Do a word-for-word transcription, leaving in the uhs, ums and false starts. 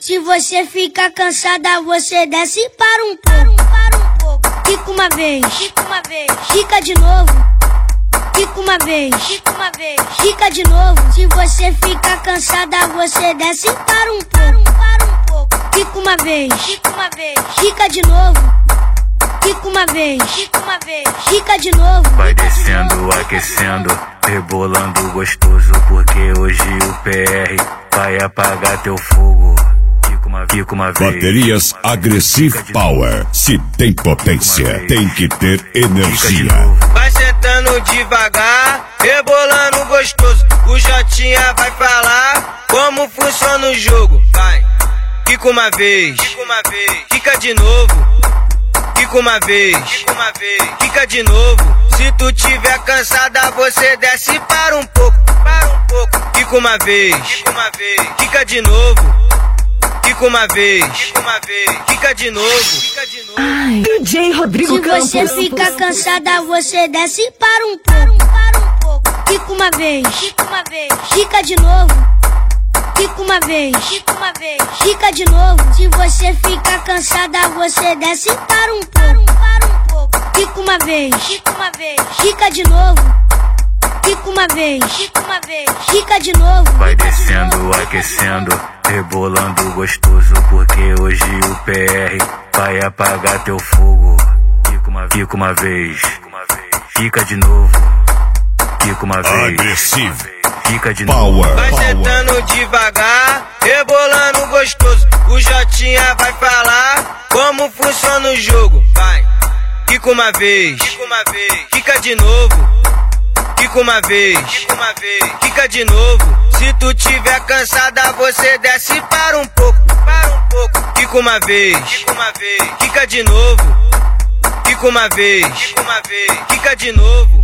Se você fica cansada, você desce e para um pouco. Para um pouco. Fica uma vez. Fica uma vez. Fica de novo. Fica uma vez. Fica uma vez. Fica de novo. Se você fica cansada, você desce e para um pouco. Para um pouco. Fica uma vez. Fica uma vez. Fica de novo. Fica uma vez, fica uma vez, fica de novo. Vai descendo, aquecendo, rebolando gostoso, porque hoje o P R vai apagar teu fogo. Fica uma, fica uma vez. Baterias Aggressive Power. Se tem potência, tem que ter energia. Vai sentando devagar, rebolando gostoso. O Jotinha vai falar como funciona o jogo. Vai, fica uma vez, fica uma vez, fica de novo. Fica uma vez, fica uma vez, fica de novo. Se tu tiver cansada, você desce para um pouco, para um pouco. Fica uma vez, fica uma vez, fica de novo. Fica uma vez, fica uma vez, fica de novo, fica de novo. Ai, D J Rodrigo Se Campos. você fica cansada, você desce e para um pouco, para um pouco. Fica uma vez, fica uma vez, fica de novo. Fica uma vez, fica uma vez, fica de novo. Se você fica cansada, você desce e para um pouco, para um pouco. Fica uma vez, fica uma vez, fica de novo. Fica uma vez, fica uma vez, fica de novo. Vai descendo, aquecendo, rebolando gostoso, porque hoje o P R vai apagar teu fogo. Fica uma, fica uma vez, fica de novo. Fica uma vez, Agressivo. Fica de novo. Power. Vai sentando devagar, rebolando gostoso. O Jotinha vai falar como funciona o jogo. Vai, fica uma vez, fica uma vez, fica de novo. Fica uma vez, fica uma vez, fica de novo. Se tu tiver cansada, você desce para um pouco, para um pouco. Fica uma vez, fica uma vez, fica de novo. Fica uma vez, fica uma vez, fica de novo.